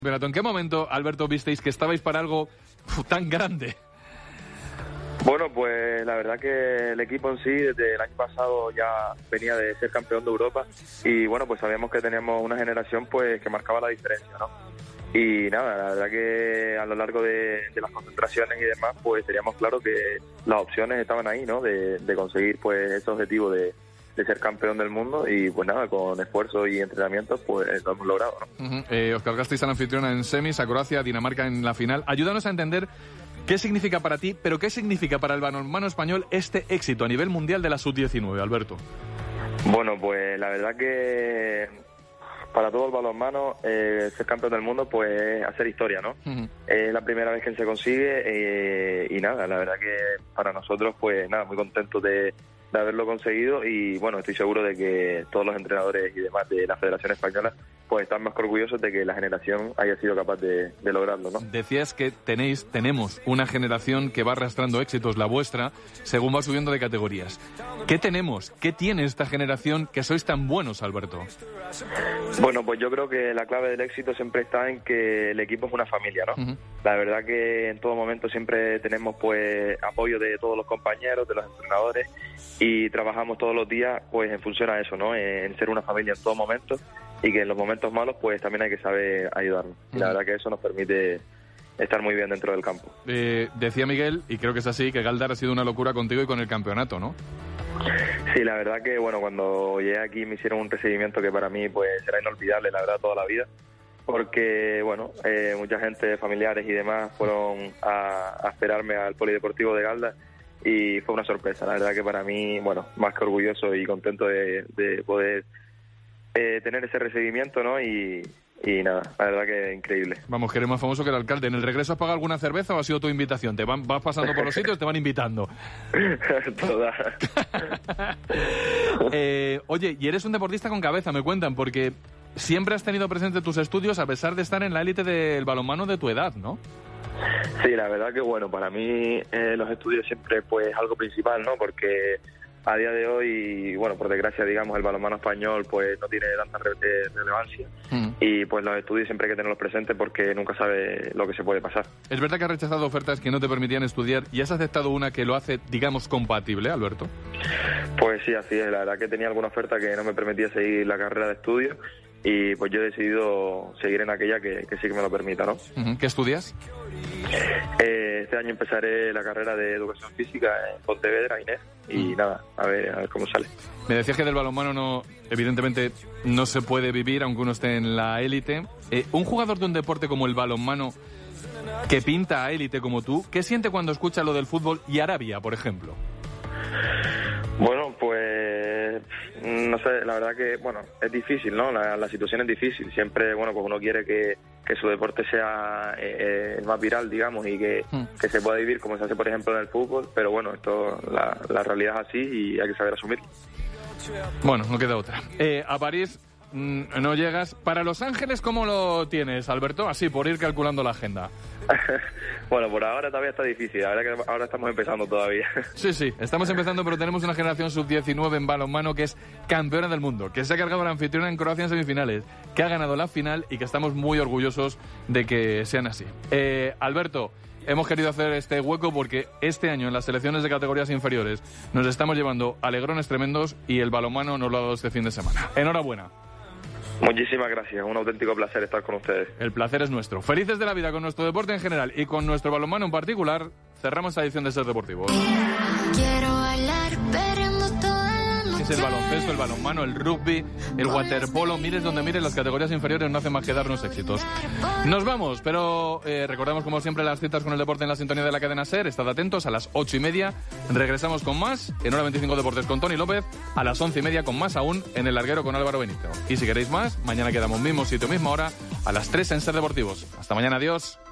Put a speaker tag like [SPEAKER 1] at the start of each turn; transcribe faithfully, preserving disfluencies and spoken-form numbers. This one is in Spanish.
[SPEAKER 1] ¿En qué momento, Alberto, visteis que estabais para algo uf, tan grande?
[SPEAKER 2] Bueno, pues la verdad que el equipo en sí desde el año pasado ya venía de ser campeón de Europa y bueno, pues sabíamos que teníamos una generación pues que marcaba la diferencia, ¿no? Y nada, la verdad que a lo largo de, de las concentraciones y demás pues teníamos claro que las opciones estaban ahí, ¿no? De, de conseguir pues ese objetivo de, de ser campeón del mundo y pues nada, con esfuerzo y entrenamiento pues lo hemos logrado, ¿no?
[SPEAKER 1] Uh-huh. eh, os cargasteis a la anfitriona en semis, a Croacia, a Dinamarca en la final. Ayúdanos a entender qué significa para ti, pero qué significa para el balonmano español este éxito a nivel mundial de la sub diecinueve, Alberto.
[SPEAKER 2] Bueno, pues la verdad que para todo el balonmano eh, ser campeón del mundo pues hacer historia, ¿no? Uh-huh. Es la primera vez que se consigue eh, y nada, la verdad que para nosotros pues nada, muy contentos de de haberlo conseguido y bueno, estoy seguro de que todos los entrenadores y demás de la Federación Española pues están más que orgullosos de que la generación haya sido capaz de, de lograrlo, ¿no?
[SPEAKER 1] Decías que tenéis, tenemos una generación que va arrastrando éxitos, la vuestra, según va subiendo de categorías. ¿Qué tenemos? ¿Qué tiene esta generación que sois tan buenos, Alberto?
[SPEAKER 2] Bueno, pues yo creo que la clave del éxito siempre está en que el equipo es una familia, ¿no? Uh-huh. La verdad que en todo momento siempre tenemos pues apoyo de todos los compañeros, de los entrenadores y trabajamos todos los días pues en función a eso, ¿no? En ser una familia en todo momento y que en los momentos malos pues también hay que saber ayudarnos. Y la verdad que eso nos permite estar muy bien dentro del campo.
[SPEAKER 1] Eh, decía Miguel, y creo que es así, que Galdar ha sido una locura contigo y con el campeonato, ¿no?
[SPEAKER 2] Sí, la verdad que bueno, cuando llegué aquí me hicieron un recibimiento que para mí pues será inolvidable, la verdad, toda la vida. Porque, bueno, eh, mucha gente, familiares y demás fueron a, a esperarme al Polideportivo de Galdar y fue una sorpresa. La verdad que para mí, bueno, más que orgulloso y contento de, de poder eh, tener ese recibimiento, ¿no? Y, y nada, la verdad que increíble.
[SPEAKER 1] Vamos, que eres más famoso que el alcalde. ¿En el regreso has pagado alguna cerveza o ha sido tu invitación? ¿Te van, vas pasando por los sitios te van invitando?
[SPEAKER 2] Todas.
[SPEAKER 1] eh, oye, y eres un deportista con cabeza, me cuentan, porque siempre has tenido presente tus estudios a pesar de estar en la élite del balonmano de tu edad, ¿no?
[SPEAKER 2] Sí, la verdad que bueno, para mí eh, los estudios siempre pues algo principal, ¿no? Porque a día de hoy, bueno, por desgracia, digamos, el balonmano español pues no tiene tanta re- relevancia mm. y pues los estudios siempre hay que tenerlos presentes porque nunca sabe lo que se puede pasar.
[SPEAKER 1] ¿Es verdad que has rechazado ofertas que no te permitían estudiar y has aceptado una que lo hace, digamos, compatible, Alberto?
[SPEAKER 2] Pues sí, así es. La verdad que tenía alguna oferta que no me permitía seguir la carrera de estudio y pues yo he decidido seguir en aquella que, que sí que me lo permita, ¿no?
[SPEAKER 1] Uh-huh. ¿Qué estudias?
[SPEAKER 2] Eh, este año empezaré la carrera de Educación Física en Pontevedra, Inés, y uh-huh. nada, a ver, a ver cómo sale.
[SPEAKER 1] Me decías que del balonmano no, evidentemente no se puede vivir aunque uno esté en la élite. Eh, un jugador de un deporte como el balonmano que pinta a élite como tú, ¿qué siente cuando escucha lo del fútbol y Arabia, por ejemplo?
[SPEAKER 2] Bueno, pues no sé, la verdad que, bueno, es difícil, ¿no? La, la situación es difícil. Siempre, bueno, pues uno quiere que, que su deporte sea eh, más viral, digamos, y que, mm. que se pueda vivir como se hace, por ejemplo, en el fútbol. Pero bueno, esto, la, la realidad es así y hay que saber asumirlo.
[SPEAKER 1] Bueno, no queda otra. Eh, a París mmm, no llegas. ¿Para Los Ángeles cómo lo tienes, Alberto? Así, por ir calculando la agenda.
[SPEAKER 2] Bueno, por ahora todavía está difícil, la verdad que ahora estamos empezando todavía.
[SPEAKER 1] Sí, sí, estamos empezando, pero tenemos una generación sub diecinueve en balonmano que es campeona del mundo, que se ha cargado la anfitriona en Croacia en semifinales, que ha ganado la final y que estamos muy orgullosos de que sean así. Eh, Alberto, hemos querido hacer este hueco porque este año en las selecciones de categorías inferiores nos estamos llevando alegrones tremendos y el balonmano nos lo ha dado este fin de semana. Enhorabuena.
[SPEAKER 2] Muchísimas gracias, un auténtico placer estar con ustedes.
[SPEAKER 1] El placer es nuestro. Felices de la vida con nuestro deporte en general y con nuestro balonmano en particular. Cerramos esta edición de Ser Deportivo.
[SPEAKER 3] Quiero bailar, perreando toda la noche.
[SPEAKER 1] Es el baloncesto, el balonmano, el rugby, el waterpolo. Mires donde mires, las categorías inferiores no hacen más que darnos éxitos. Nos vamos, pero eh, recordamos como siempre las citas con el deporte en la sintonía de la cadena SER. Estad atentos, a las ocho y media regresamos con más en Hora veinticinco Deportes con Tony López, a las once y media con más aún en El Larguero con Álvaro Benito. Y si queréis más, mañana quedamos mismo sitio, misma hora, a las tres en Ser Deportivos. Hasta mañana, adiós.